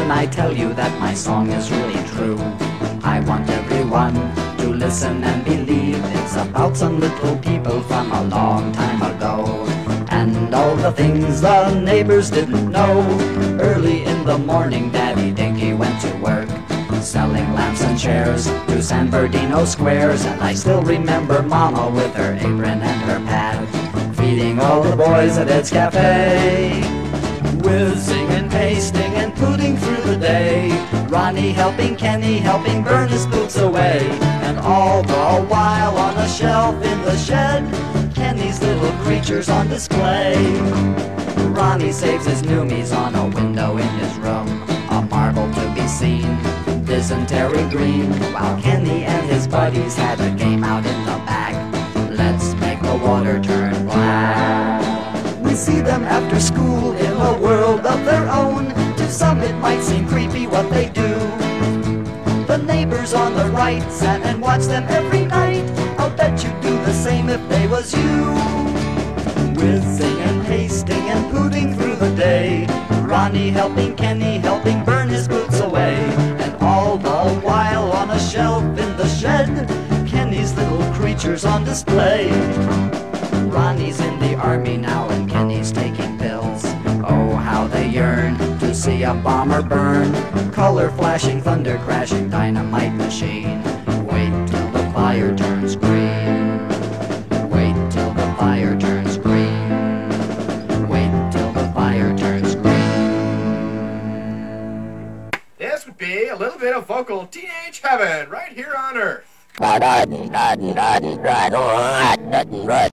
when I tell you that my song is really true. I want everyone to listen and believe it's about some little people from a long time ago, and all the things the neighbors didn't know. Early in the morning, Daddy Dinky went to work, selling lamps and chairs to San Bernardino squares. And I still remember Mama with her apron and her pad, feeding all the boys at its cafe, whizzing and pasting and putting through the day. Ronnie helping Kenny, helping burn his boots away. And all the while on a shelf in the shed, Kenny's little creatures on display. Ronnie saves his noomies on a window in his room, a marvel to be seen, dysentery green, while Kenny and his buddies had a game out in the back. Let's make the water turn black. We see them after school in a world of their own. To some it might seem creepy what they do. The neighbors on the right sat and watched them every night. I'll bet you'd do the same if they was you. Whizzing and pasting and putting through the day, Ronnie helping Kenny, helping burn his boots away. And all the while on a shelf in the shed, Kenny's little creatures on display. Ronnie's in the army now and Kenny's taking pills. Oh, how they yearn to see a bomber burn. Color flashing, thunder crashing, dynamite machine. Wait till the fire turns green. Wait till the fire turns green. Wait till the fire turns green. This would be a little bit of vocal teenage heaven right here on Earth.